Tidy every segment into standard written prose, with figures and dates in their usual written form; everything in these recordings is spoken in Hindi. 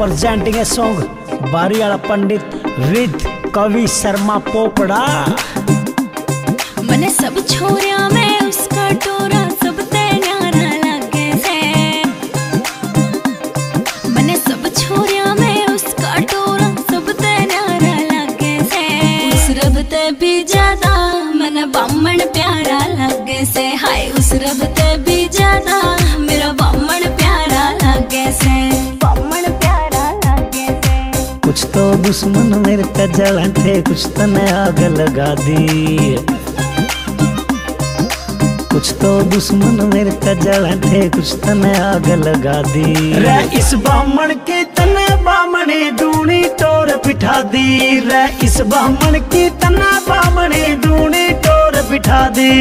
presenting a song बारीवाला पंडित विद कवि शर्मा पोपड़ा। मने सब छोरिया में उसका टोरा सब ते न्यारा लगे से। मने सब छोरिया में उसका टोरा सब ते न्यारा लगे से। उस रब ते भी ज्यादा मने बामण प्यारा लगे से। हाय उस रब ते भी ज्यादा मेरा बामण प्यारा लगे से। बामण प्यारा लगे से। कुछ तो दुश्मन मेरे का जलन थे, कुछ तो नया आग लगा दी। कुछ तो दुश्मन मेरे का जलन थे, कुछ तो नया आग लगा दी। रे इस बामण की तने बामणी दूनी टोर बिठा दी। रे इस बामण की तना बामणी दूनी टोर बिठा दी।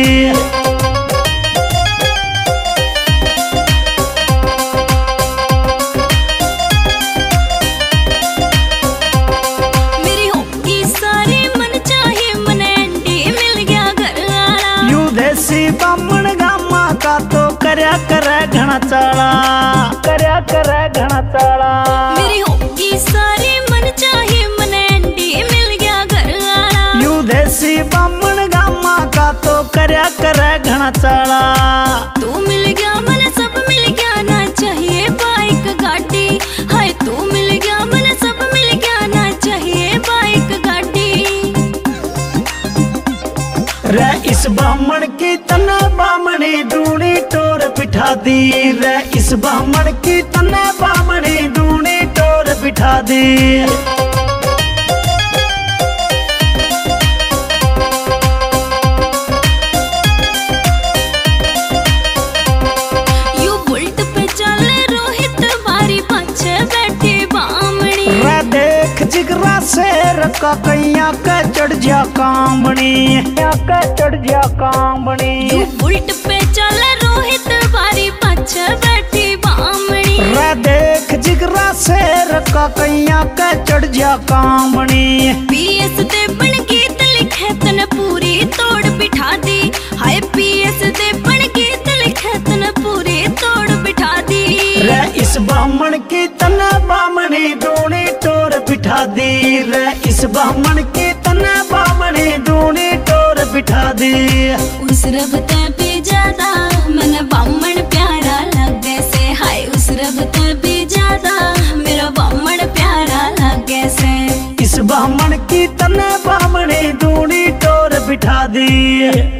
बामण गामा का तो करया करे घना चाला, करया करे घना चाला। मेरी होगी सारी मन चाहे मने एंडी मिल गया घर आला। यू देसी बामण गामा का तो करया करे घना चाला। तू मिल गया मने सब मिल गया ना चाहिए बाइक गाड़ी। हाय तू मिल गया मने सब मिल गया ना चाहिए बाइक गाड़ी। रे इस बामण की तना बामणी दूनी टोर बिठा दी। रे इस बामण की तना बामणी दूनी टोर बिठा दी। यू बुलट पे चले रोहित बारी पाछे बैठी बामणी। रे देख जिगरा शेर का कैया के चढ़ जा कामणी, के चढ़ जा कामणी। यू बुलट पे चले रोहित बारी पाछे बैठी बामणी। रे देख जिगरा शेर का कैया के चढ़ जा कामणी। पीएस दे बन गीत लिखे तन पूरी तोड़ बिठा दी। हाय पीएस दे बन गीत लिखे तन पूरी तोड़ बिठा दी। रे इस बामण की तना बामणी दूनी टोर बिठा दी। रे इस बामण की तना बामणी दूनी टोर बिठा दी। उस रब ते भी ज्यादा मन बामण प्यारा लगे से। हाय उस रब ते भी ज्यादा मेरा बामण प्यारा लगे से। इस बामण की तना बामणी दूनी टोर बिठा दी।